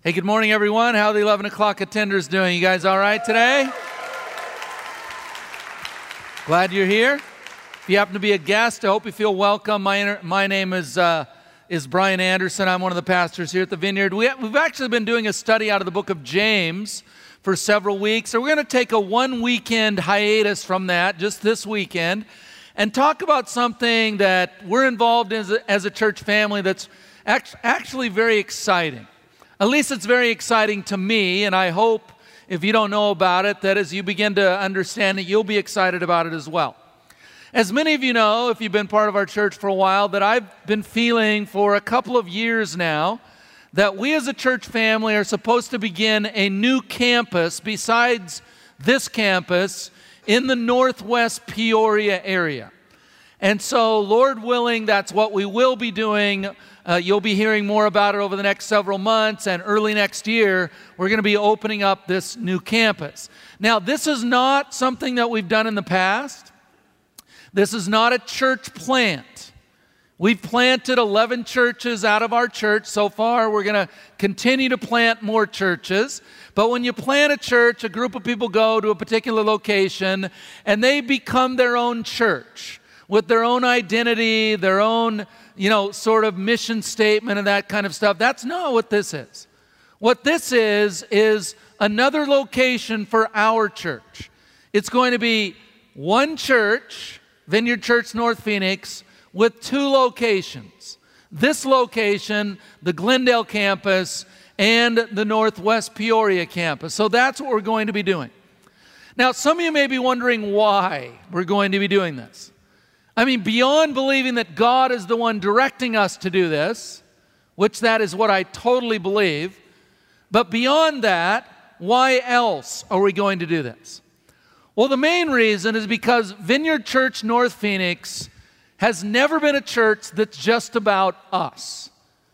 Hey, good morning, everyone. How are the 11 o'clock attenders doing? You guys all right today? Glad you're here. If you happen to be a guest, I hope you feel welcome. My name is Brian Anderson. I'm one of the pastors here at the Vineyard. We've actually been doing a study out of the book of James for several weeks. So we're going to take a one-weekend hiatus from that, just this weekend, and talk about something that we're involved in as a church family that's actually very exciting. At least it's very exciting to me, and I hope, if you don't know about it, that as you begin to understand it, you'll be excited about it as well. As many of you know, if you've been part of our church for a while, that I've been feeling for a couple of years now that we as a church family are supposed to begin a new campus besides this campus in the Northwest Peoria area. And so, Lord willing, that's what we will be doing. You'll be hearing more about it over the next several months, and early next year, we're going to be opening up this new campus. Now, this is not something that we've done in the past. This is not a church plant. We've planted 11 churches out of our church so far. We're going to continue to plant more churches. But when you plant a church, a group of people go to a particular location, and they become their own church with their own identity, their own, sort of mission statement and that kind of stuff. That's not what this is. What this is another location for our church. It's going to be one church, Vineyard Church North Phoenix, with two locations. This location, the Glendale campus, and the Northwest Peoria campus. So that's what we're going to be doing. Now, some of you may be wondering why we're going to be doing this. I mean, beyond believing that God is the one directing us to do this, which that is what I totally believe, but beyond that, why else are we going to do this? Well, the main reason is because Vineyard Church North Phoenix has never been a church that's just about us.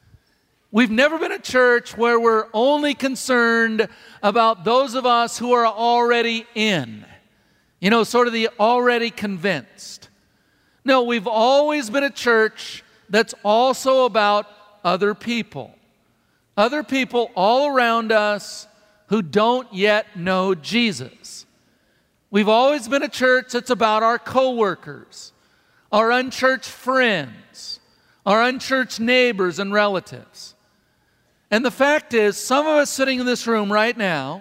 We've never been a church where we're only concerned about those of us who are already in, sort of the already convinced. No, we've always been a church that's also about other people all around us who don't yet know Jesus. We've always been a church that's about our coworkers, our unchurched friends, our unchurched neighbors and relatives. And the fact is, some of us sitting in this room right now,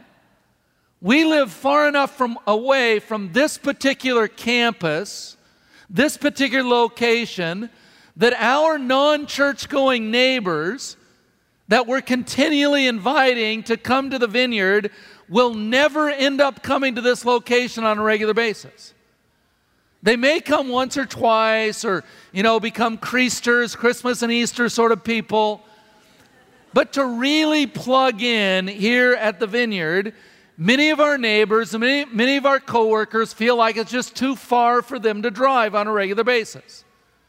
we live far enough away from this particular campus, this particular location, that our non-church-going neighbors that we're continually inviting to come to the Vineyard will never end up coming to this location on a regular basis. They may come once or twice or, become Creasters, Christmas and Easter sort of people. But to really plug in here at the Vineyard, many of our neighbors and many of our coworkers feel like it's just too far for them to drive on a regular basis.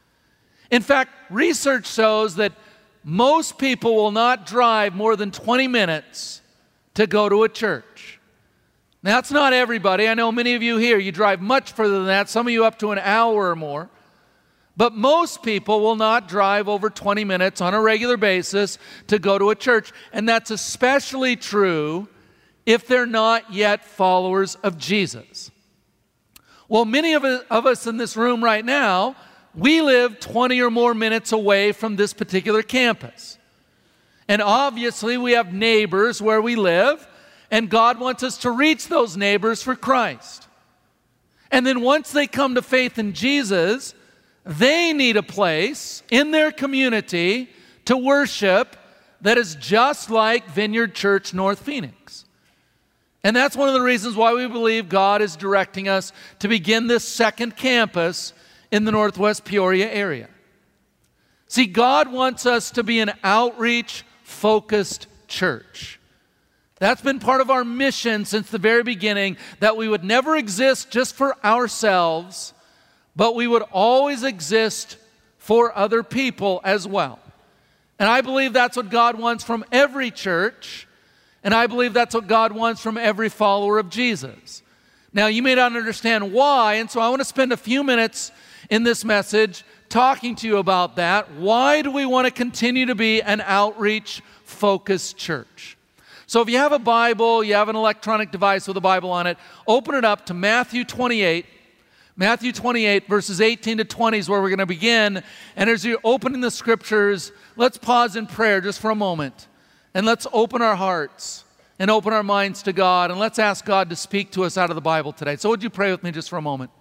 In fact, research shows that most people will not drive more than 20 minutes to go to a church. Now, that's not everybody. I know many of you here, you drive much further than that, some of you up to an hour or more. But most people will not drive over 20 minutes on a regular basis to go to a church. And that's especially true if they're not yet followers of Jesus. Well, many of us in this room right now, we live 20 or more minutes away from this particular campus. And obviously we have neighbors where we live, and God wants us to reach those neighbors for Christ. And then once they come to faith in Jesus, they need a place in their community to worship that is just like Vineyard Church North Phoenix. And that's one of the reasons why we believe God is directing us to begin this second campus in the Northwest Peoria area. See, God wants us to be an outreach-focused church. That's been part of our mission since the very beginning, that we would never exist just for ourselves, but we would always exist for other people as well. And I believe that's what God wants from every church, and I believe that's what God wants from every follower of Jesus. Now, you may not understand why, and so I want to spend a few minutes in this message talking to you about that. Why do we want to continue to be an outreach-focused church? So if you have a Bible, you have an electronic device with a Bible on it, open it up to Matthew 28. Matthew 28, verses 18 to 20 is where we're going to begin. And as you're opening the scriptures, let's pause in prayer just for a moment. And let's open our hearts and open our minds to God. And let's ask God to speak to us out of the Bible today. So would you pray with me just for a moment?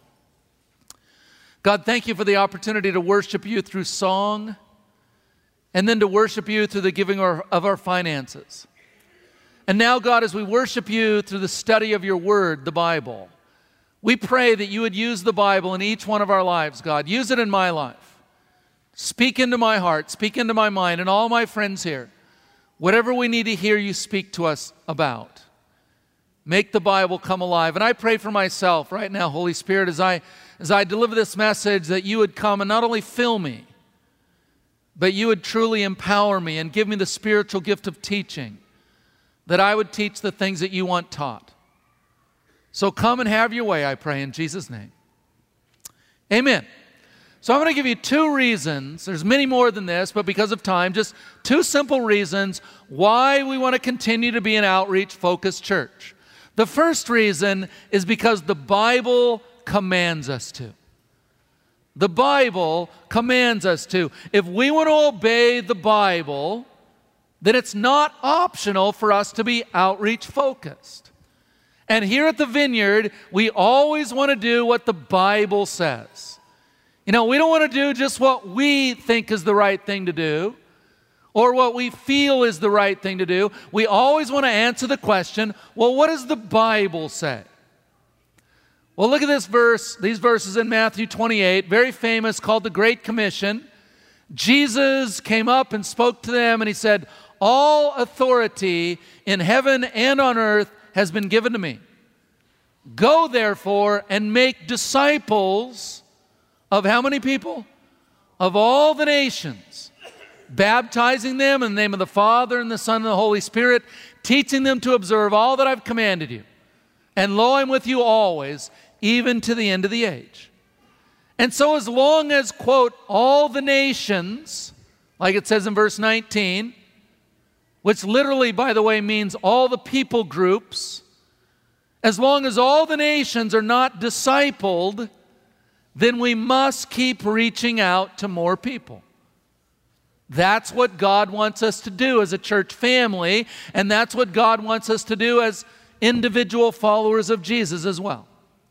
God, thank you for the opportunity to worship you through song and then to worship you through the giving of our finances. And now, God, as we worship you through the study of your word, the Bible, we pray that you would use the Bible in each one of our lives, God. Use it in my life. Speak into my heart, speak into my mind, and all my friends here. Whatever we need to hear you speak to us about, make the Bible come alive. And I pray for myself right now, Holy Spirit, as I deliver this message, that you would come and not only fill me, but you would truly empower me and give me the spiritual gift of teaching, that I would teach the things that you want taught. So come and have your way, I pray, in Jesus' name. Amen. So I'm going to give you two reasons. There's many more than this, but because of time, just two simple reasons why we want to continue to be an outreach-focused church. The first reason is because the Bible commands us to. The Bible commands us to. If we want to obey the Bible, then it's not optional for us to be outreach-focused. And here at the Vineyard, we always want to do what the Bible says. You know, we don't want to do just what we think is the right thing to do or what we feel is the right thing to do. We always want to answer the question, well, what does the Bible say? Well, look at this verse, these verses in Matthew 28, very famous, called the Great Commission. Jesus came up and spoke to them, and he said, all authority in heaven and on earth has been given to me. Go, therefore, and make disciples of how many people? Of all the nations, baptizing them in the name of the Father and the Son and the Holy Spirit, teaching them to observe all that I've commanded you. And lo, I'm with you always, even to the end of the age. And so as long as, quote, all the nations, like it says in verse 19, which literally, by the way, means all the people groups, as long as all the nations are not discipled, then we must keep reaching out to more people. That's what God wants us to do as a church family, and that's what God wants us to do as individual followers of Jesus as well.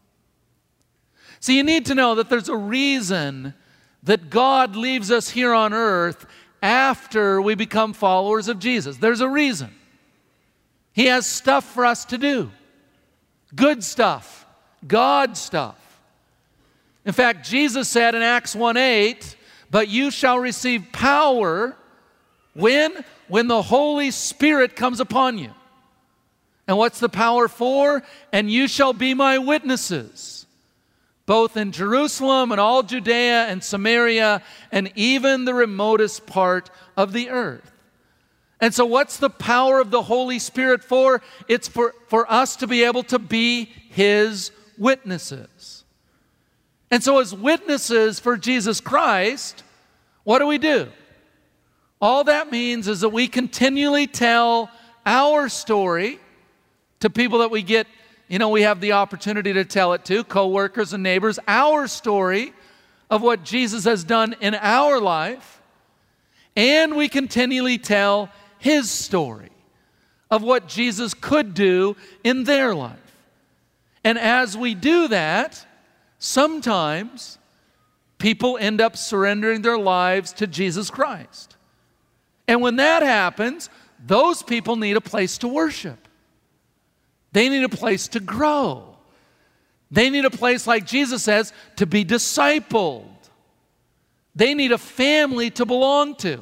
So you need to know that there's a reason that God leaves us here on earth after we become followers of Jesus. There's a reason. He has stuff for us to do. Good stuff. God stuff. In fact, Jesus said in Acts 1:8, but you shall receive power when the Holy Spirit comes upon you. And what's the power for? And you shall be my witnesses, both in Jerusalem and all Judea and Samaria and even the remotest part of the earth. And so what's the power of the Holy Spirit for? It's for us to be able to be His witnesses. And so as witnesses for Jesus Christ, what do? All that means is that we continually tell our story to people that we get, we have the opportunity to tell it to, co-workers and neighbors, our story of what Jesus has done in our life, and we continually tell His story of what Jesus could do in their life. And as we do that, sometimes people end up surrendering their lives to Jesus Christ. And when that happens, those people need a place to worship. They need a place to grow. They need a place, like Jesus says, to be discipled. They need a family to belong to.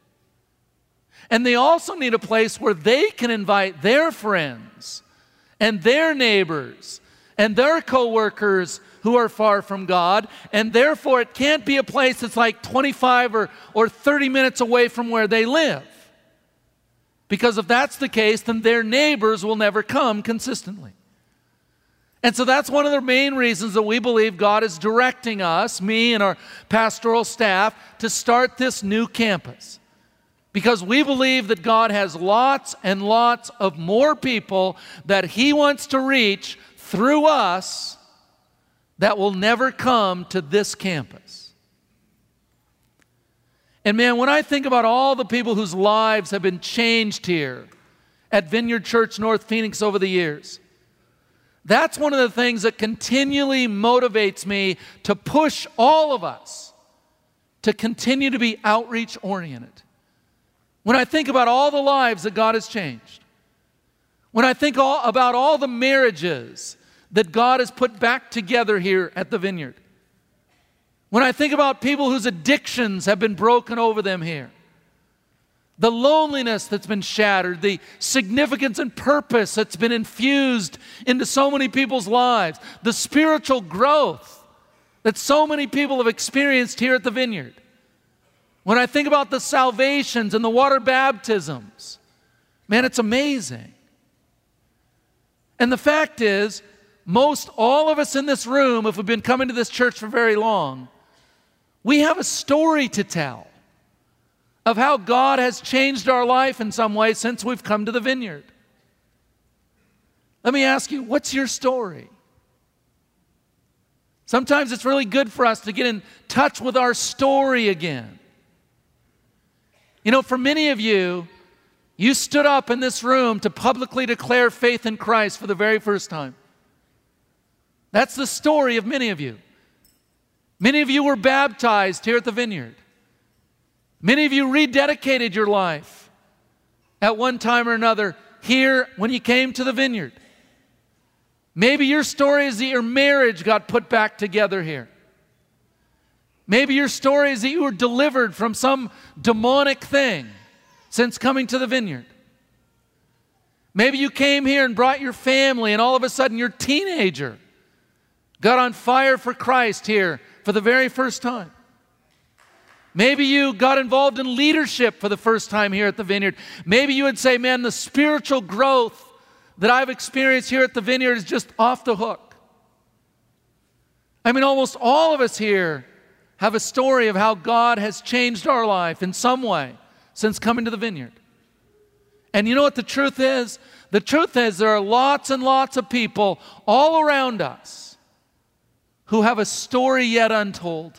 And they also need a place where they can invite their friends and their neighbors and their co-workers who are far from God, and therefore it can't be a place that's like 25 or 30 minutes away from where they live. Because if that's the case, then their neighbors will never come consistently. And so that's one of the main reasons that we believe God is directing us, me and our pastoral staff, to start this new campus. because we believe that God has lots and lots of more people that He wants to reach through us that will never come to this campus. And man, when I think about all the people whose lives have been changed here at Vineyard Church North Phoenix over the years, that's one of the things that continually motivates me to push all of us to continue to be outreach-oriented. When I think about all the lives that God has changed, when I think about all the marriages that God has put back together here at the Vineyard, when I think about people whose addictions have been broken over them here, the loneliness that's been shattered, the significance and purpose that's been infused into so many people's lives, the spiritual growth that so many people have experienced here at the Vineyard. When I think about the salvations and the water baptisms, man, it's amazing. And the fact is, most all of us in this room, if we've been coming to this church for very long, we have a story to tell of how God has changed our life in some way since we've come to the Vineyard. Let me ask you, what's your story? Sometimes it's really good for us to get in touch with our story again. You know, for many of you, you stood up in this room to publicly declare faith in Christ for the very first time. That's the story of many of you. Many of you were baptized here at the Vineyard. Many of you rededicated your life at one time or another here when you came to the Vineyard. Maybe your story is that your marriage got put back together here. Maybe your story is that you were delivered from some demonic thing since coming to the Vineyard. Maybe you came here and brought your family, and all of a sudden your teenager got on fire for Christ here for the very first time. Maybe you got involved in leadership for the first time here at the Vineyard. Maybe you would say, man, the spiritual growth that I've experienced here at the Vineyard is just off the hook. I mean, almost all of us here have a story of how God has changed our life in some way since coming to the Vineyard. And you know what the truth is? The truth is there are lots and lots of people all around us who have a story yet untold.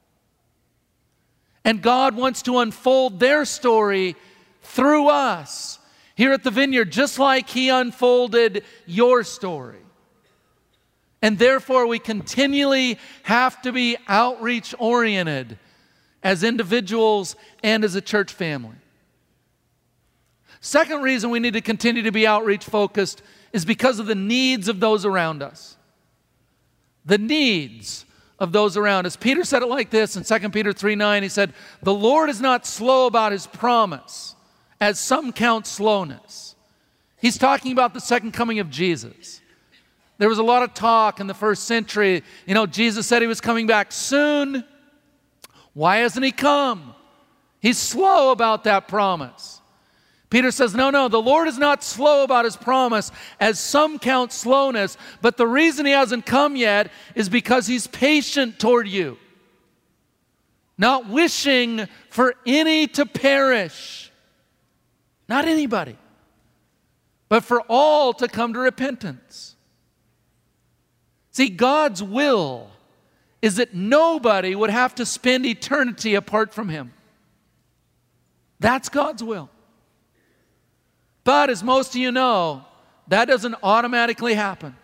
And God wants to unfold their story through us here at the Vineyard, just like He unfolded your story. And therefore, we continually have to be outreach-oriented as individuals and as a church family. Second reason we need to continue to be outreach-focused is because of the needs of those around us. The needs of those around us. Peter said it like this in 2 Peter 3:9. He said, "The Lord is not slow about His promise, as some count slowness." He's talking about the second coming of Jesus. There was a lot of talk in the first century. You know, Jesus said He was coming back soon. Why hasn't He come? He's slow about that promise. Peter says, no, the Lord is not slow about His promise, as some count slowness, but the reason He hasn't come yet is because He's patient toward you, not wishing for any to perish. Not anybody, but for all to come to repentance. See, God's will is that nobody would have to spend eternity apart from Him. That's God's will. But as most of you know, that doesn't automatically happen.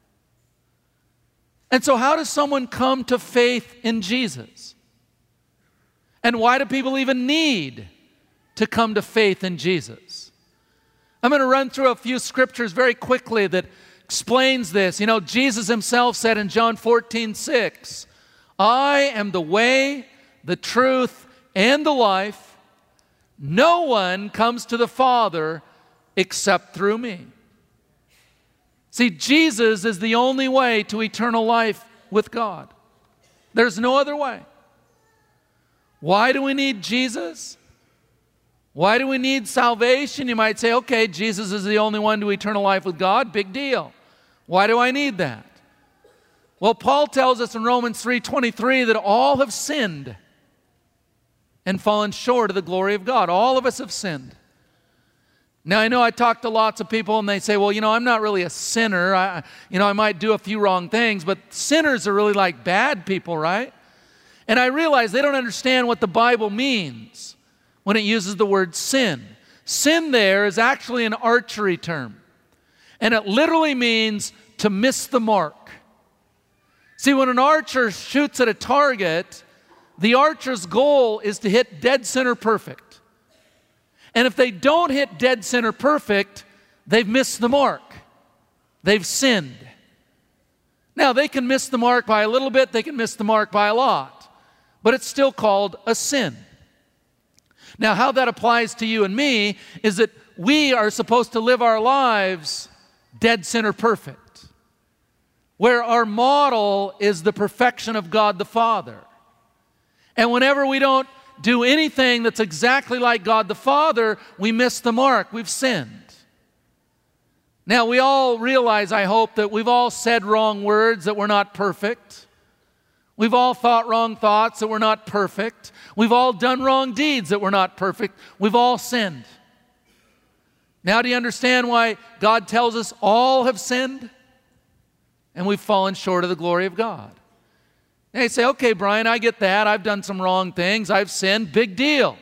And so how does someone come to faith in Jesus? And why do people even need to come to faith in Jesus? I'm going to run through a few scriptures very quickly that explains this. You know, Jesus Himself said in John 14:6, "I am the way, the truth, and the life. No one comes to the Father except through me." See, Jesus is the only way to eternal life with God. There's no other way. Why do we need Jesus? Why do we need salvation? You might say, okay, Jesus is the only one to eternal life with God. Big deal. Why do I need that? Well, Paul tells us in Romans 3:23 that all have sinned. and fallen short of the glory of God. All of us have sinned. Now, I know I talk to lots of people and they say, well, I'm not really a sinner. I might do a few wrong things, but sinners are really like bad people, right? And I realize they don't understand what the Bible means when it uses the word sin. Sin there is actually an archery term, and it literally means to miss the mark. See, when an archer shoots at a target, the archer's goal is to hit dead center perfect. And if they don't hit dead center perfect, they've missed the mark. They've sinned. Now, they can miss the mark by a little bit, they can miss the mark by a lot, but it's still called a sin. Now, how that applies to you and me is that we are supposed to live our lives dead center perfect, where our model is the perfection of God the Father. And whenever we don't do anything that's exactly like God the Father, we miss the mark. We've sinned. Now, we all realize, I hope, that we've all said wrong words, that we're not perfect. We've all thought wrong thoughts, that we're not perfect. We've all done wrong deeds, that we're not perfect. We've all sinned. Now, do you understand why God tells us all have sinned? And we've fallen short of the glory of God. And you say, okay, Brian, I get that. I've done some wrong things. I've sinned. Big deal.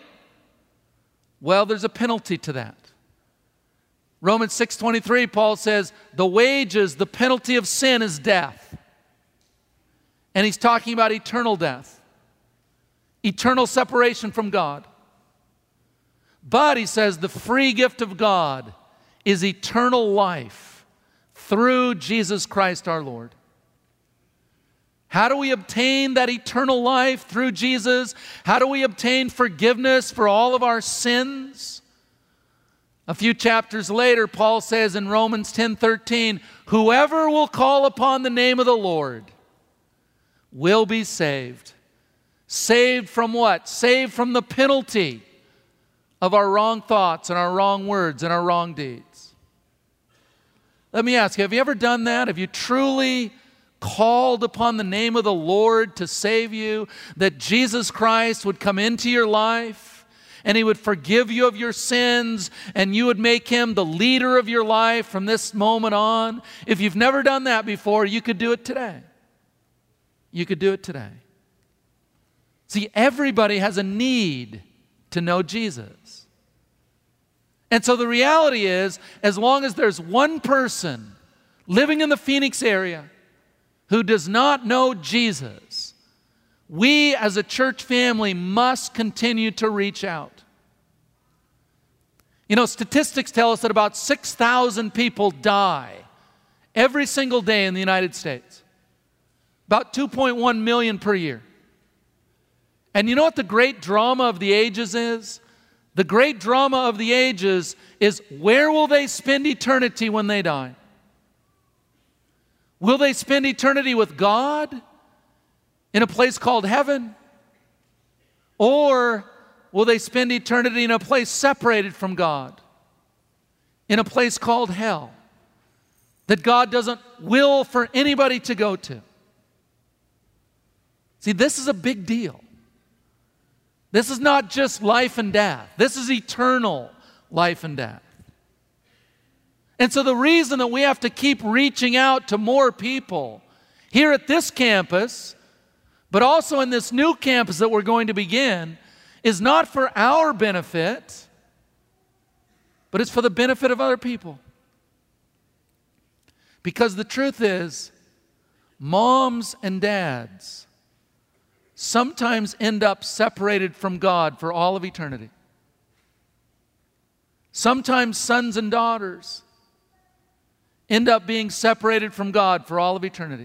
Well, there's a penalty to that. Romans 6:23, Paul says, the wages, the penalty of sin is death. And he's talking about eternal death, eternal separation from God. But he says the free gift of God is eternal life through Jesus Christ our Lord. How do we obtain that eternal life through Jesus? How do we obtain forgiveness for all of our sins? A few chapters later, Paul says in Romans 10:13, whoever will call upon the name of the Lord will be saved. Saved from what? Saved from the penalty of our wrong thoughts and our wrong words and our wrong deeds. Let me ask you, have you ever done that? Have you truly called upon the name of the Lord to save you, that Jesus Christ would come into your life and He would forgive you of your sins and you would make Him the leader of your life from this moment on? If you've never done that before, you could do it today. You could do it today. See, everybody has a need to know Jesus. And so the reality is, as long as there's one person living in the Phoenix area who does not know Jesus, we as a church family must continue to reach out. Statistics tell us that about 6,000 people die every single day in the United States. About 2.1 million per year. And you know what the great drama of the ages is? The great drama of the ages is, where will they spend eternity when they die? Will they spend eternity with God in a place called heaven? Or will they spend eternity in a place separated from God, in a place called hell, that God doesn't will for anybody to go to? See, this is a big deal. This is not just life and death. This is eternal life and death. And so the reason that we have to keep reaching out to more people here at this campus, but also in this new campus that we're going to begin, is not for our benefit, but it's for the benefit of other people. Because the truth is, moms and dads sometimes end up separated from God for all of eternity. Sometimes sons and daughters end up being separated from God for all of eternity.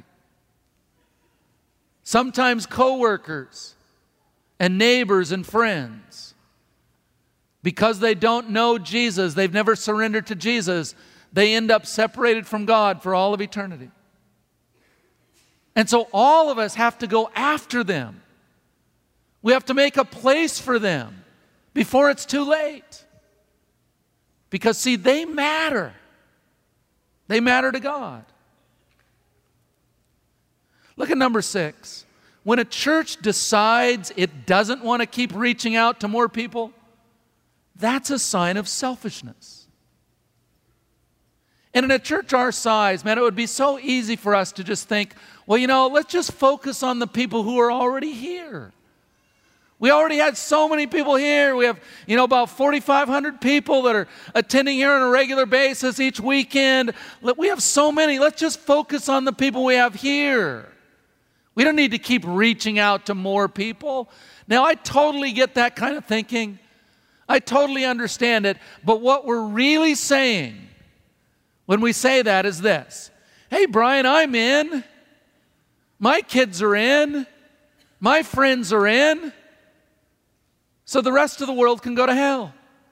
Sometimes co-workers and neighbors and friends, because they don't know Jesus, they've never surrendered to Jesus, they end up separated from God for all of eternity. And so all of us have to go after them. We have to make a place for them before it's too late. Because, see, they matter. They matter to God. Look at number 6. when a church decides it doesn't want to keep reaching out to more people, that's a sign of selfishness. And in a church our size, man, it would be so easy for us to just think, well, let's just focus on the people who are already here. We already had so many people here. We have, about 4,500 people that are attending here on a regular basis each weekend. We have so many. Let's just focus on the people we have here. We don't need to keep reaching out to more people. Now, I totally get that kind of thinking. I totally understand it. But what we're really saying when we say that is this. Hey, Brian, I'm in. My kids are in. My friends are in. So the rest of the world can go to hell.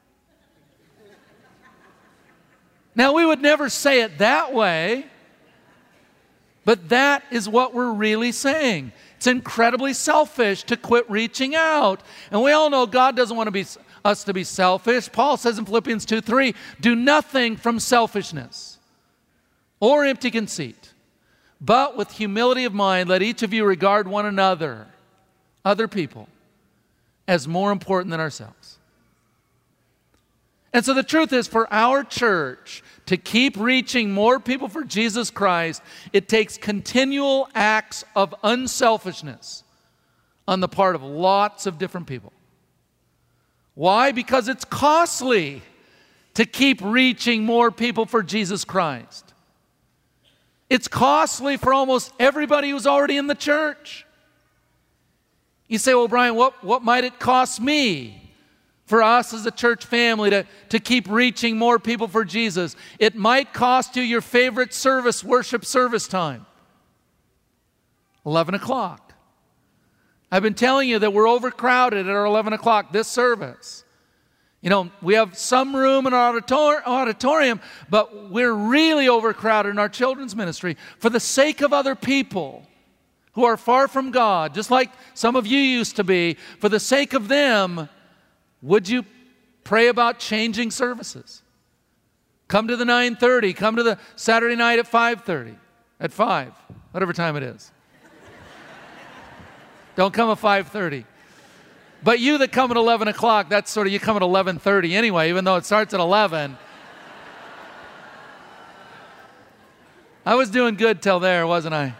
Now, we would never say it that way, but that is what we're really saying. It's incredibly selfish to quit reaching out. And we all know God doesn't want us to be selfish. Paul says in Philippians 2:3, do nothing from selfishness or empty conceit, but with humility of mind, let each of you regard one another, other people, as more important than ourselves. And so the truth is, for our church to keep reaching more people for Jesus Christ, it takes continual acts of unselfishness on the part of lots of different people. Why? Because it's costly to keep reaching more people for Jesus Christ. It's costly for almost everybody who's already in the church. You say, well, Brian, what might it cost me for us as a church family to keep reaching more people for Jesus? It might cost you your favorite worship service time, 11 o'clock. I've been telling you that we're overcrowded at our 11 o'clock this service. We have some room in our auditorium, but we're really overcrowded in our children's ministry for the sake of other people who are far from God, just like some of you used to be. For the sake of them, would you pray about changing services? Come to the 9:30, come to the Saturday night at 5:30, at 5, whatever time it is. Don't come at 5:30. But you that come at 11 o'clock, that's sort of, you come at 11:30 anyway, even though it starts at 11. I was doing good till there, wasn't I?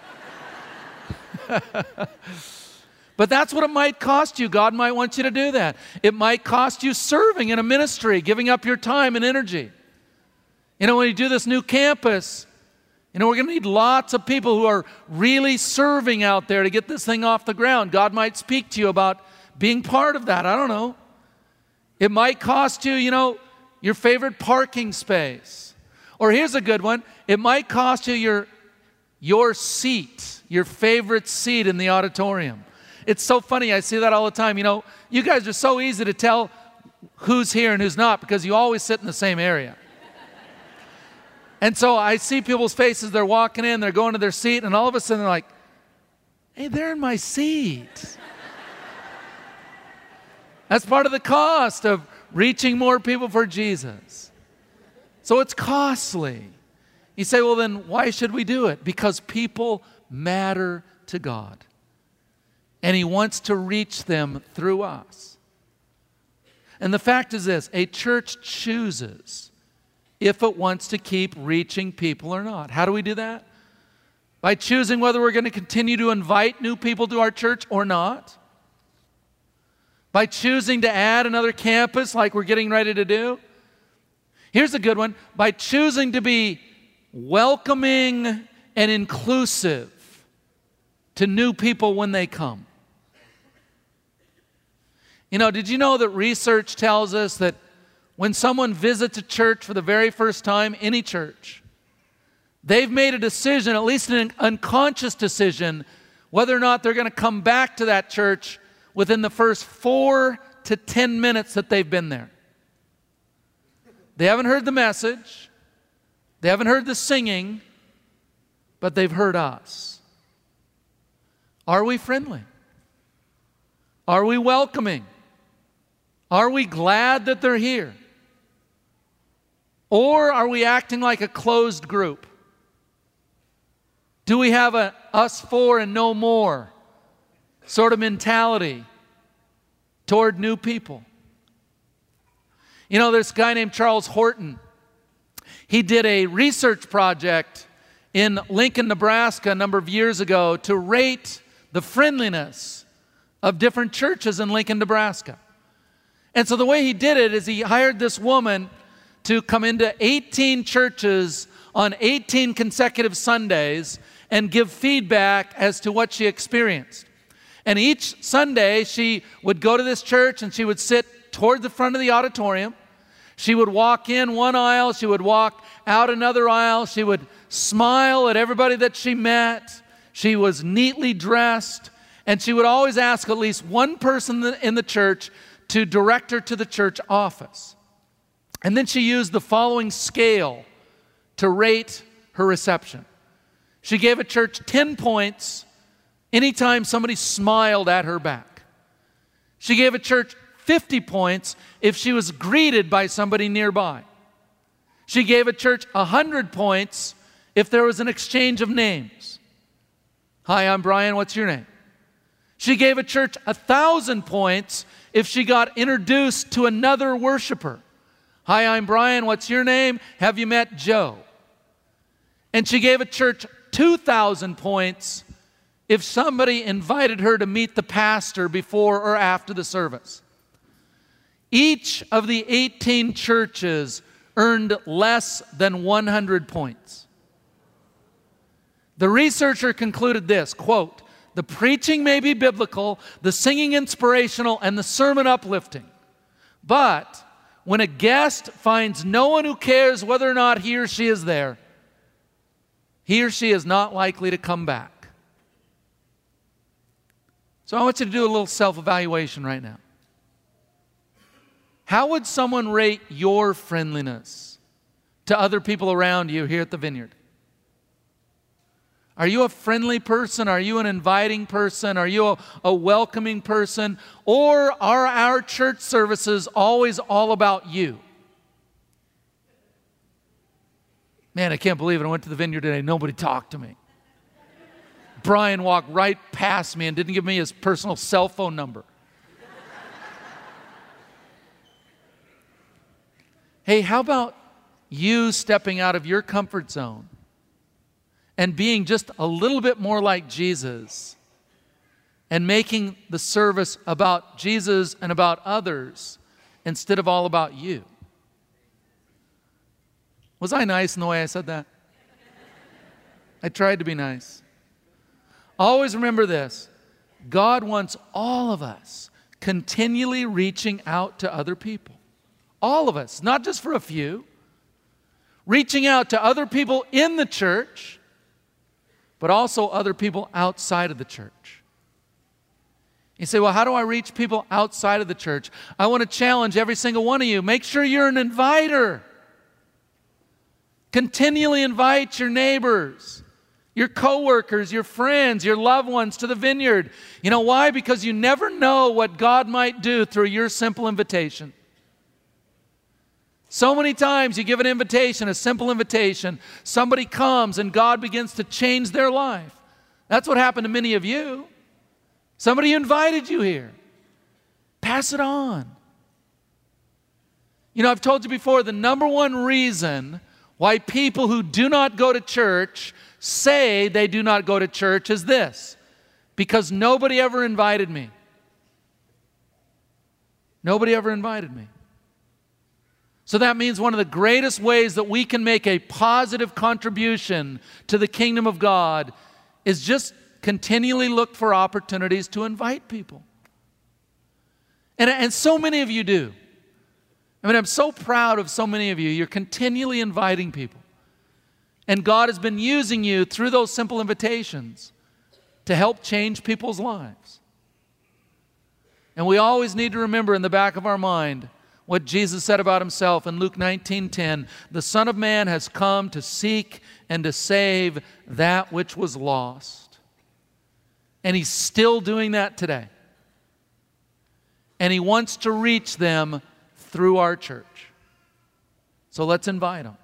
But that's what it might cost you. God might want you to do that. It might cost you serving in a ministry, giving up your time and energy. When you do this new campus, we're going to need lots of people who are really serving out there to get this thing off the ground. God might speak to you about being part of that. I don't know. It might cost you, your favorite parking space. Or here's a good one. It might cost you your seat, your favorite seat in the auditorium. It's so funny. I see that all the time. You guys are so easy to tell who's here and who's not because you always sit in the same area. And so I see people's faces. They're walking in, they're going to their seat, and all of a sudden they're like, hey, they're in my seat. That's part of the cost of reaching more people for Jesus. So it's costly. You say, well, then why should we do it? Because people matter to God. And He wants to reach them through us. And the fact is this, a church chooses if it wants to keep reaching people or not. How do we do that? By choosing whether we're going to continue to invite new people to our church or not. By choosing to add another campus like we're getting ready to do. Here's a good one. By choosing to be welcoming and inclusive to new people when they come. Did you know that research tells us that when someone visits a church for the very first time, any church, they've made a decision, at least an unconscious decision, whether or not they're going to come back to that church within the first 4 to 10 minutes that they've been there. They haven't heard the message. They haven't heard the singing, but they've heard us. Are we friendly? Are we welcoming? Are we glad that they're here? Or are we acting like a closed group? Do we have a us four and no more sort of mentality toward new people. You know, there's a guy named Charles Horton. He did a research project in Lincoln, Nebraska a number of years ago to rate the friendliness of different churches in Lincoln, Nebraska. And so the way he did it is he hired this woman to come into 18 churches on 18 consecutive Sundays and give feedback as to what she experienced. And each Sunday she would go to this church and she would sit toward the front of the auditorium. She would walk in one aisle, she would walk out another aisle, she would smile at everybody that she met. She was neatly dressed, and she would always ask at least one person in the church to direct her to the church office. And then she used the following scale to rate her reception. She gave a church 10 points anytime somebody smiled at her back. She gave a church 50 points if she was greeted by somebody nearby. She gave a church 100 points if there was an exchange of names. Hi, I'm Brian, what's your name? She gave a church 1,000 points if she got introduced to another worshiper. Hi, I'm Brian, what's your name? Have you met Joe? And she gave a church 2,000 points if somebody invited her to meet the pastor before or after the service. Each of the 18 churches earned less than 100 points. The researcher concluded this, quote, "The preaching may be biblical, the singing inspirational, and the sermon uplifting. But when a guest finds no one who cares whether or not he or she is there, he or she is not likely to come back." So I want you to do a little self-evaluation right now. How would someone rate your friendliness to other people around you here at the Vineyard? Are you a friendly person? Are you an inviting person? Are you a welcoming person? Or are our church services always all about you? Man, I can't believe it. I went to the Vineyard today. Nobody talked to me. Brian walked right past me and didn't give me his personal cell phone number. Hey, how about you stepping out of your comfort zone and being just a little bit more like Jesus and making the service about Jesus and about others instead of all about you? Was I nice in the way I said that? I tried to be nice. Always remember this. God wants all of us continually reaching out to other people. All of us, not just for a few. Reaching out to other people in the church, but also other people outside of the church. You say, well, how do I reach people outside of the church? I want to challenge every single one of you. Make sure you're an inviter. Continually invite your neighbors, your coworkers, your friends, your loved ones to the Vineyard. You know why? Because you never know what God might do through your simple invitation. So many times you give an invitation, a simple invitation, somebody comes and God begins to change their life. That's what happened to many of you. Somebody invited you here. Pass it on. You know, I've told you before, the number one reason why people who do not go to church say they do not go to church is this: because nobody ever invited me. Nobody ever invited me. So that means one of the greatest ways that we can make a positive contribution to the kingdom of God is just continually look for opportunities to invite people. And so many of you do. I mean, I'm so proud of so many of you. You're continually inviting people. And God has been using you through those simple invitations to help change people's lives. And we always need to remember in the back of our mind what Jesus said about himself in Luke 19:10, "The Son of Man has come to seek and to save that which was lost." And he's still doing that today. And he wants to reach them through our church. So let's invite them.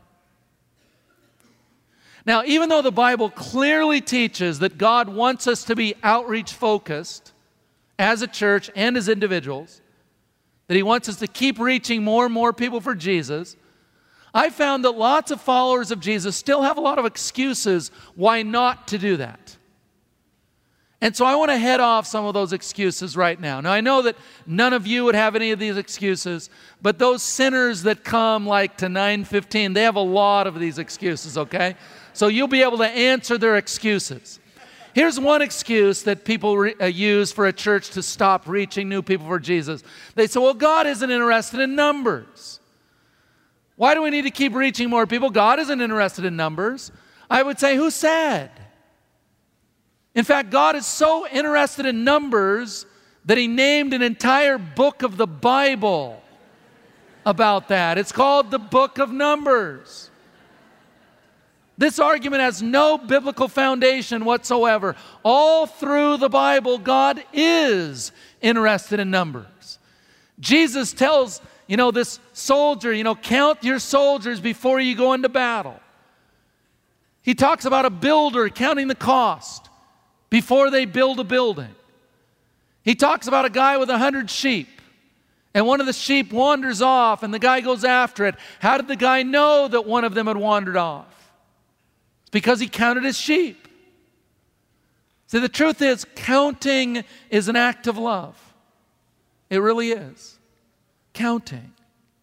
Now, even though the Bible clearly teaches that God wants us to be outreach focused, as a church and as individuals, that he wants us to keep reaching more and more people for Jesus, I found that lots of followers of Jesus still have a lot of excuses why not to do that. And so I want to head off some of those excuses right now. Now, I know that none of you would have any of these excuses, but those sinners that come like to 9:15, they have a lot of these excuses, okay? So you'll be able to answer their excuses. Here's one excuse that people use for a church to stop reaching new people for Jesus. They say, well, God isn't interested in numbers. Why do we need to keep reaching more people? God isn't interested in numbers. I would say, who said? In fact, God is so interested in numbers that he named an entire book of the Bible about that. It's called the Book of Numbers. This argument has no biblical foundation whatsoever. All through the Bible, God is interested in numbers. Jesus tells, this soldier, count your soldiers before you go into battle. He talks about a builder counting the cost before they build a building. He talks about a guy with 100 sheep, and one of the sheep wanders off, and the guy goes after it. How did the guy know that one of them had wandered off? It's because he counted his sheep. See, the truth is, counting is an act of love. It really is. Counting.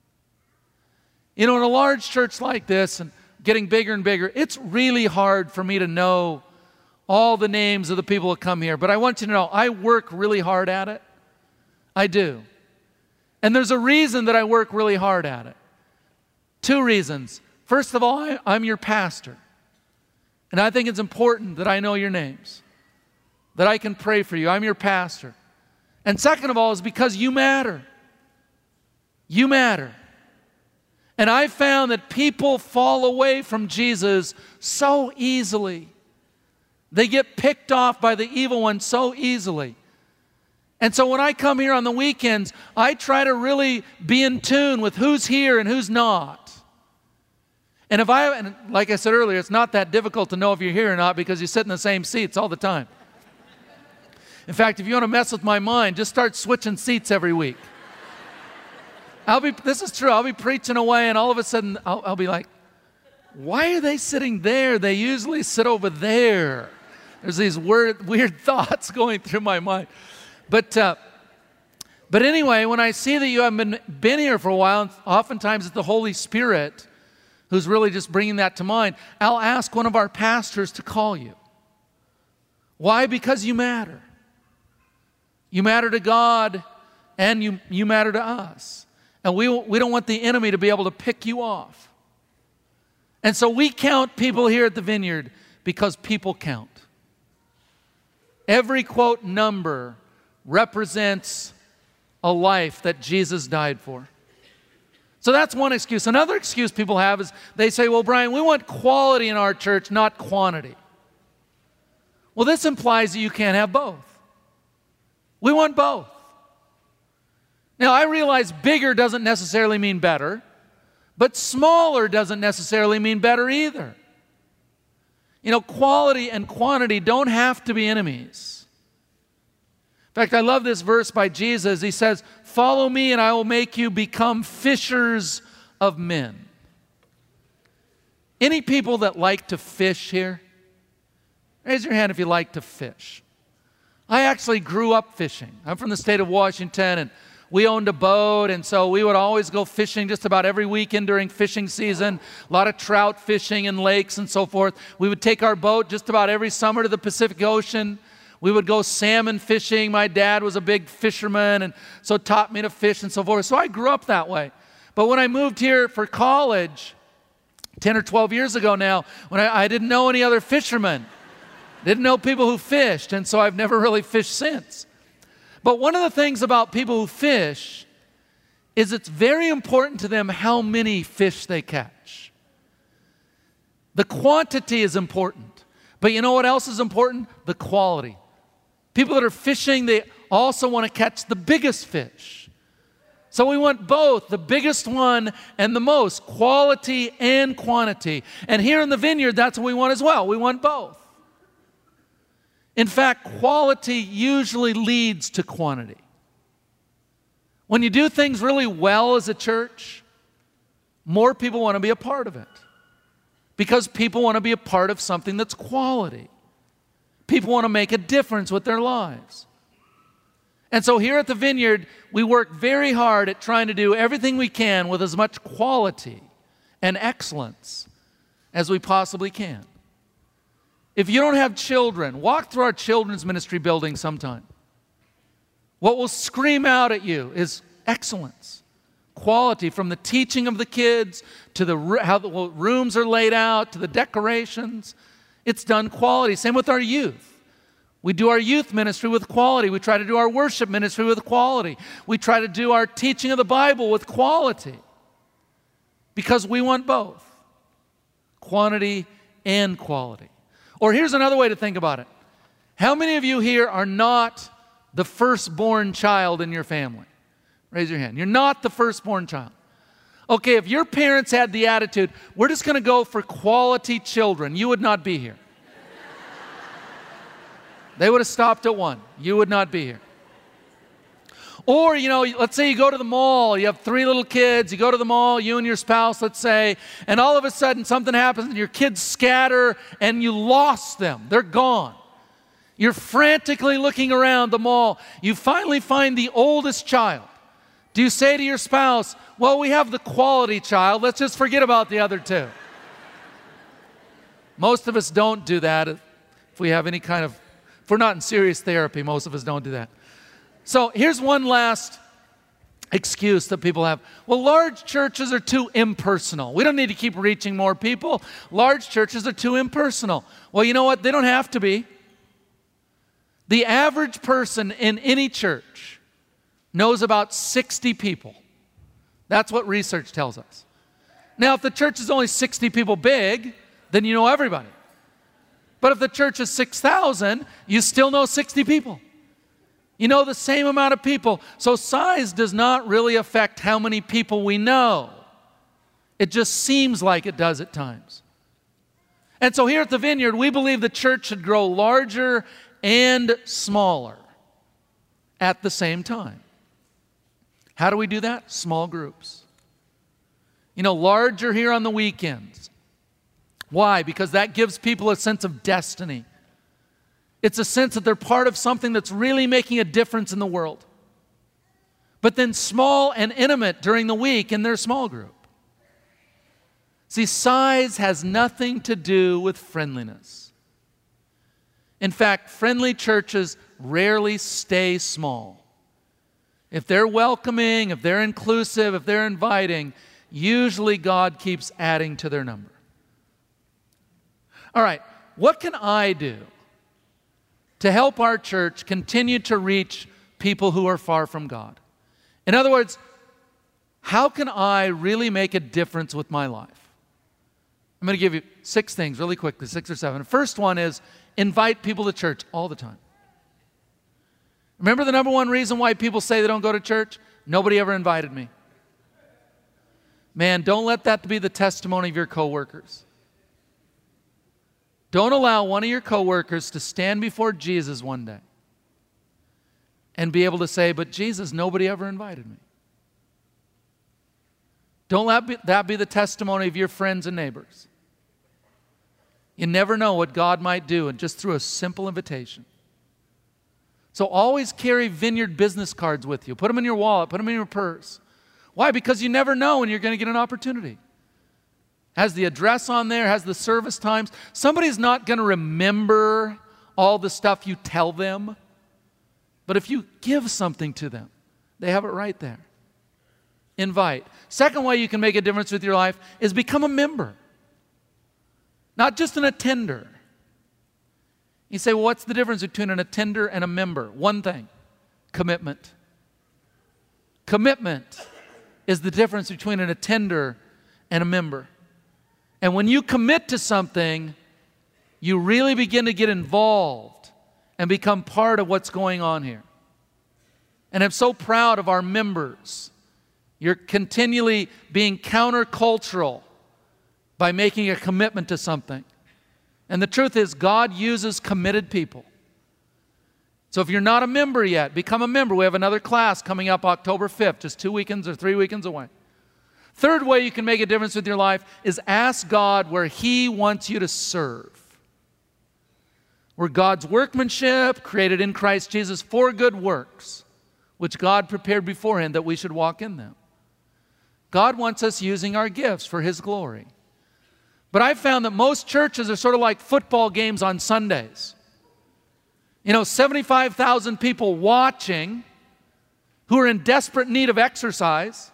In a large church like this, and getting bigger and bigger, it's really hard for me to know all the names of the people that come here. But I want you to know, I work really hard at it. I do. And there's a reason that I work really hard at it. 2 reasons. First of all, I'm your pastor. And I think it's important that I know your names, that I can pray for you. I'm your pastor. And second of all is because you matter. You matter. And I found that people fall away from Jesus so easily. They get picked off by the evil one so easily. And so when I come here on the weekends, I try to really be in tune with who's here and who's not. And like I said earlier, it's not that difficult to know if you're here or not because you sit in the same seats all the time. In fact, if you want to mess with my mind, just start switching seats every week. This is true, I'll be preaching away and all of a sudden I'll be like, why are they sitting there? They usually sit over there. There's these weird thoughts going through my mind. But anyway, when I see that you haven't been here for a while, oftentimes it's the Holy Spirit who's really just bringing that to mind, I'll ask one of our pastors to call you. Why? Because you matter. You matter to God and you matter to us. And we don't want the enemy to be able to pick you off. And so we count people here at the Vineyard because people count. Every, quote, number represents a life that Jesus died for. So that's one excuse. Another excuse people have is they say, well, Brian, we want quality in our church, not quantity. Well, this implies that you can't have both. We want both. Now, I realize bigger doesn't necessarily mean better, but smaller doesn't necessarily mean better either. Quality and quantity don't have to be enemies. In fact, I love this verse by Jesus. He says, follow me and I will make you become fishers of men. Any people that like to fish here? Raise your hand if you like to fish. I actually grew up fishing. I'm from the state of Washington, and we owned a boat, and so we would always go fishing just about every weekend during fishing season. A lot of trout fishing in lakes and so forth. We would take our boat just about every summer to the Pacific Ocean. We would go salmon fishing. My dad was a big fisherman, and so taught me to fish and so forth. So I grew up that way. But when I moved here for college, 10 or 12 years ago now, when I didn't know any other fishermen, didn't know people who fished, and so I've never really fished since. But one of the things about people who fish is it's very important to them how many fish they catch. The quantity is important, but you know what else is important? The quality. People that are fishing, they also want to catch the biggest fish. So we want both, the biggest one and the most, quality and quantity. And here in the Vineyard, that's what we want as well. We want both. In fact, quality usually leads to quantity. When you do things really well as a church, more people want to be a part of it. Because people want to be a part of something that's quality. People want to make a difference with their lives. And so here at the Vineyard, we work very hard at trying to do everything we can with as much quality and excellence as we possibly can. If you don't have children, walk through our children's ministry building sometime. What will scream out at you is excellence, quality, from the teaching of the kids to how the rooms are laid out to the decorations. It's done quality. Same with our youth. We do our youth ministry with quality. We try to do our worship ministry with quality. We try to do our teaching of the Bible with quality. Because we want both, quantity and quality. Or here's another way to think about it. How many of you here are not the firstborn child in your family? Raise your hand. You're not the firstborn child. Okay, if your parents had the attitude, we're just going to go for quality children, you would not be here. They would have stopped at one. You would not be here. Or, let's say you go to the mall, you have 3 little kids, you go to the mall, you and your spouse, let's say, and all of a sudden something happens and your kids scatter and you lost them. They're gone. You're frantically looking around the mall. You finally find the oldest child. Do you say to your spouse, well, we have the quality child, let's just forget about the other 2? Most of us don't do that. If we're not in serious therapy, most of us don't do that. So here's one last excuse that people have. Well, large churches are too impersonal. We don't need to keep reaching more people. Large churches are too impersonal. Well, you know what? They don't have to be. The average person in any church knows about 60 people. That's what research tells us. Now, if the church is only 60 people big, then you know everybody. But if the church is 6,000, you still know 60 people. You know the same amount of people. So size does not really affect how many people we know. It just seems like it does at times. And so here at the Vineyard, we believe the church should grow larger and smaller at the same time. How do we do that? Small groups. Larger here on the weekends. Why? Because that gives people a sense of destiny. It's a sense that they're part of something that's really making a difference in the world. But then small and intimate during the week in their small group. See, size has nothing to do with friendliness. In fact, friendly churches rarely stay small. If they're welcoming, if they're inclusive, if they're inviting, usually God keeps adding to their number. All right, what can I do to help our church continue to reach people who are far from God? In other words, how can I really make a difference with my life? I'm going to give you 6 things really quickly, 6 or 7. The first one is invite people to church all the time. Remember the number one reason why people say they don't go to church? Nobody ever invited me. Man, don't let that be the testimony of your coworkers. Don't allow one of your coworkers to stand before Jesus one day and be able to say, but Jesus, nobody ever invited me. Don't let that be the testimony of your friends and neighbors. You never know what God might do and just through a simple invitation. So always carry Vineyard business cards with you. Put them in your wallet, put them in your purse. Why? Because you never know when you're going to get an opportunity. Has the address on there, has the service times. Somebody's not going to remember all the stuff you tell them. But if you give something to them, they have it right there. Invite. Second way you can make a difference with your life is become a member. Not just an attender. You say, well, what's the difference between an attender and a member? One thing, commitment. Commitment is the difference between an attender and a member. And when you commit to something, you really begin to get involved and become part of what's going on here. And I'm so proud of our members. You're continually being countercultural by making a commitment to something. And the truth is, God uses committed people. So if you're not a member yet, become a member. We have another class coming up October 5th, just 2 weekends or 3 weekends away. Third way you can make a difference with your life is ask God where He wants you to serve. We're God's workmanship, created in Christ Jesus for good works, which God prepared beforehand that we should walk in them. God wants us using our gifts for His glory. But I've found that most churches are sort of like football games on Sundays. 75,000 people watching who are in desperate need of exercise,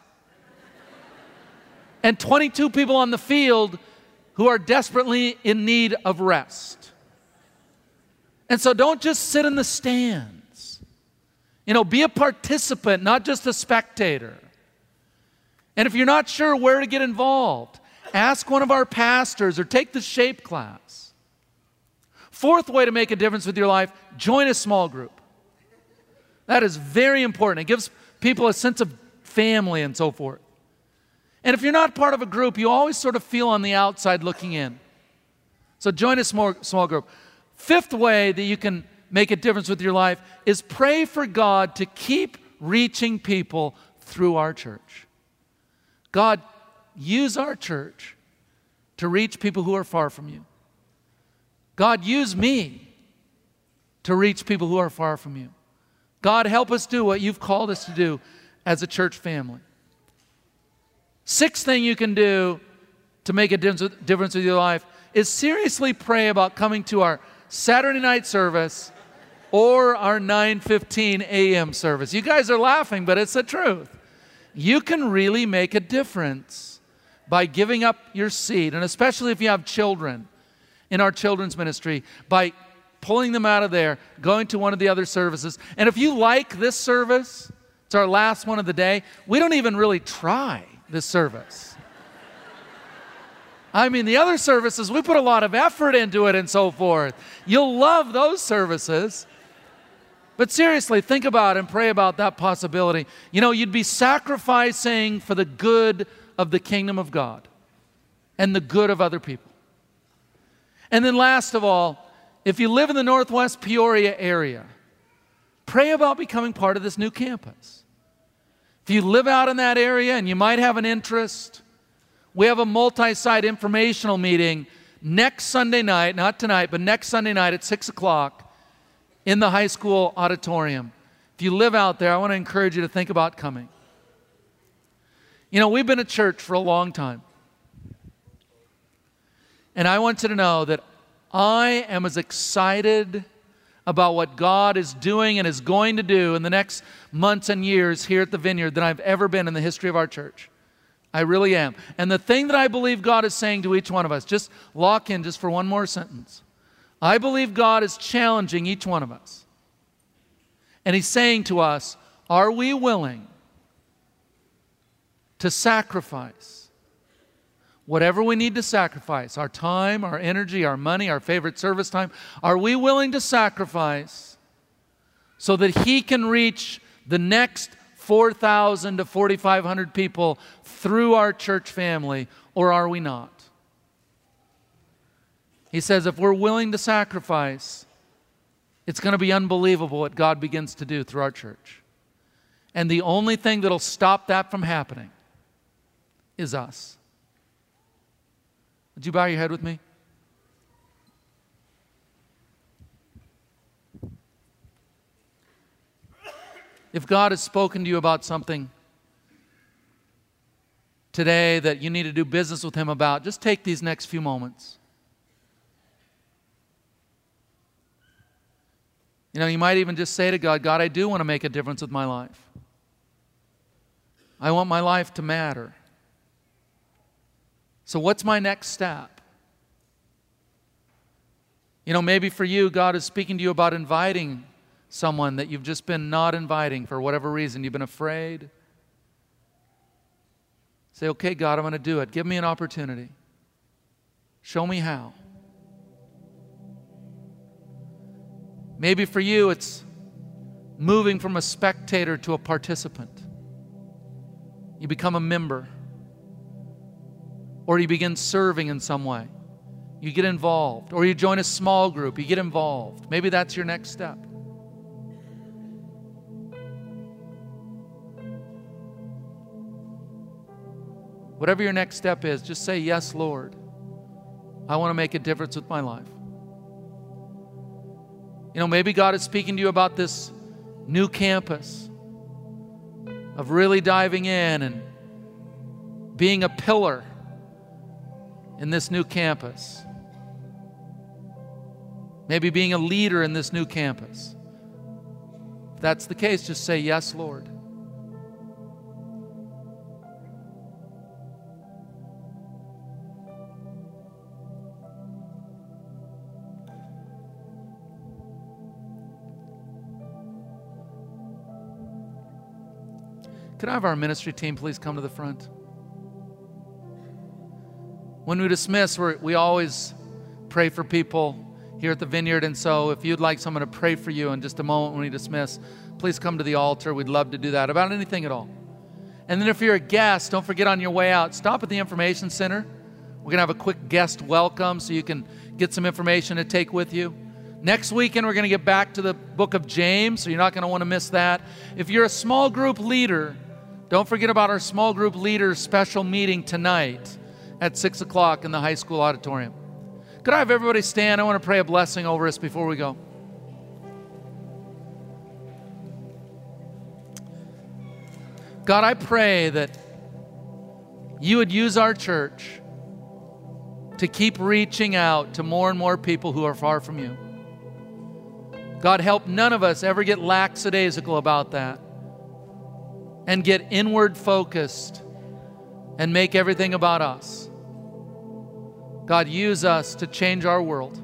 and 22 people on the field who are desperately in need of rest. And so don't just sit in the stands. Be a participant, not just a spectator. And if you're not sure where to get involved, ask one of our pastors or take the SHAPE class. Fourth way to make a difference with your life, join a small group. That is very important. It gives people a sense of family and so forth. And if you're not part of a group, you always sort of feel on the outside looking in. So join a small group. Fifth way that you can make a difference with your life is pray for God to keep reaching people through our church. God, use our church to reach people who are far from you. God, use me to reach people who are far from you. God, help us do what you've called us to do as a church family. Sixth thing you can do to make a difference with your life is seriously pray about coming to our Saturday night service or our 9:15 a.m. service. You guys are laughing, but it's the truth. You can really make a difference by giving up your seat, and especially if you have children in our children's ministry, by pulling them out of there, going to one of the other services. And if you like this service, it's our last one of the day, we don't even really try this service. The other services, we put a lot of effort into it and so forth. You'll love those services. But seriously, think about and pray about that possibility. You'd be sacrificing for the good of the kingdom of God and the good of other people. And then last of all, if you live in the Northwest Peoria area, pray about becoming part of this new campus. If you live out in that area and you might have an interest, we have a multi-site informational meeting next Sunday night, not tonight, but next Sunday night at 6 o'clock in the high school auditorium. If you live out there, I want to encourage you to think about coming. We've been a church for a long time. And I want you to know that I am as excited about what God is doing and is going to do in the next months and years here at the Vineyard than I've ever been in the history of our church. I really am. And the thing that I believe God is saying to each one of us, just lock in just for one more sentence. I believe God is challenging each one of us. And He's saying to us, are we willing to sacrifice whatever we need to sacrifice, our time, our energy, our money, our favorite service time, are we willing to sacrifice so that He can reach the next 4,000 to 4,500 people through our church family, or are we not? He says if we're willing to sacrifice, it's going to be unbelievable what God begins to do through our church. And the only thing that'll stop that from happening is us. Would you bow your head with me? If God has spoken to you about something today that you need to do business with Him about, just take these next few moments. You might even just say to God, God, I do want to make a difference with my life. I want my life to matter. So what's my next step? Maybe for you, God is speaking to you about inviting someone that you've just been not inviting for whatever reason. You've been afraid. Say, okay, God, I'm going to do it. Give me an opportunity. Show me how. Maybe for you, it's moving from a spectator to a participant. You become a member. Or you begin serving in some way. You get involved. Or you join a small group. You get involved. Maybe that's your next step. Whatever your next step is, just say, yes, Lord. I want to make a difference with my life. You know, maybe God is speaking to you about this new campus, of really diving in and being a pillar in this new campus. Maybe being a leader in this new campus. If that's the case, just say, yes, Lord. Could I have our ministry team please come to the front? When we dismiss, we always pray for people here at the Vineyard, and so if you'd like someone to pray for you in just a moment when we dismiss, please come to the altar. We'd love to do that about anything at all. And then if you're a guest, don't forget on your way out, stop at the Information Center. We're going to have a quick guest welcome so you can get some information to take with you. Next weekend, we're going to get back to the book of James, so you're not going to want to miss that. If you're a small group leader, don't forget about our small group leaders special meeting tonight at 6 o'clock in the high school auditorium. Could I have everybody stand? I want to pray a blessing over us before we go. God, I pray that you would use our church to keep reaching out to more and more people who are far from you. God, help none of us ever get lackadaisical about that and get inward focused and make everything about us. God, use us to change our world.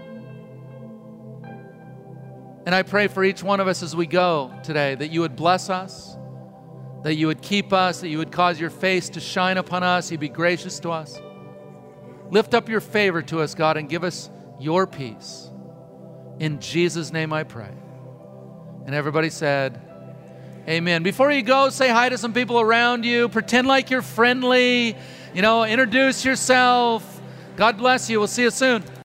And I pray for each one of us as we go today that you would bless us, that you would keep us, that you would cause your face to shine upon us, you'd be gracious to us. Lift up your favor to us, God, and give us your peace. In Jesus' name I pray. And everybody said, amen. Before you go, say hi to some people around you. Pretend like you're friendly. Introduce yourself. God bless you. We'll see you soon.